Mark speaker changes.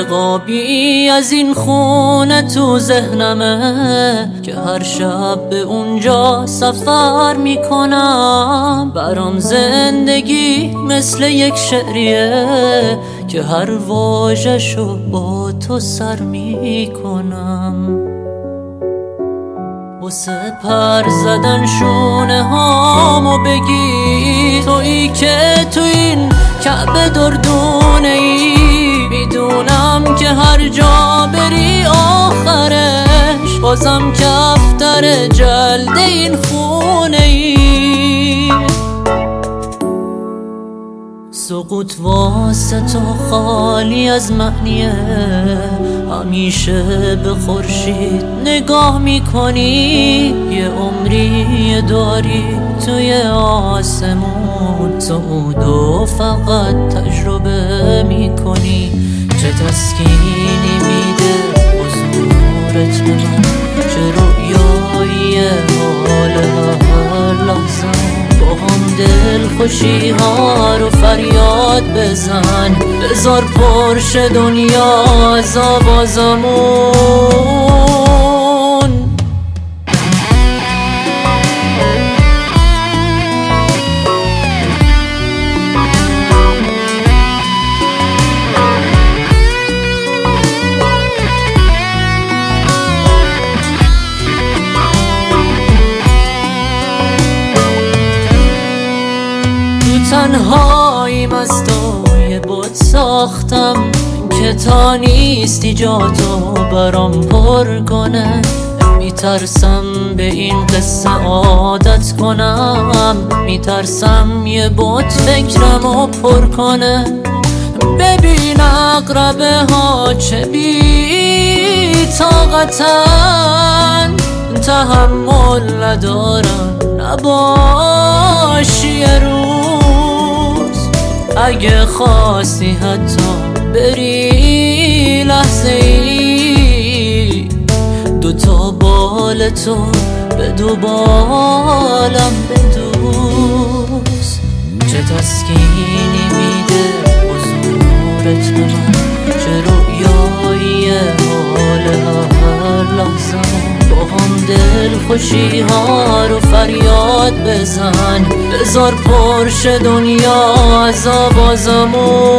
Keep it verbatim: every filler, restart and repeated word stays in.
Speaker 1: نقابی از این خونه تو ذهنمه که هر شب به اونجا سفر میکنم. برام زندگی مثل یک شعریه که هر واژه‌شو با تو سر میکنم. واسه پر زدن شونه هامو بگی تویی که تو این کعبه دردونه ای. میدونم که هر جا بری آخرش بازم کفتر جلد این خونه ای. سقوط واسه تو خالی از معنیه، همیشه به خورشید نگاه میکنی. یه عمری داری توی آسمون، صعودو فقط تجربه میکنی. چه تسکینی میده حضورت به من، چه رویایی حال هر لحظه. با هم دل خوشی ها رو فریاد بزن، بذار پرش دنیا از آوازمون. تنهاییم از تو یه بوت ساختم که تا نیستی جا تو برام پر کنه. میترسم به این قصه عادت کنم، میترسم یه بوت فکرمو پر کنه. ببین اقربه ها چه بی طاقتن، تحمل ندارن نباشی یه روز. اگه خواستی حتی بری لحظه ای، دوتا بال تو به دو بالم بدوز. چه تسکینی میده حضورت به من، چه رویایی حال هر لحظه. با هم دل خوشی ها رو فریاد بزن، بذار پرش دنیا از آوازمون.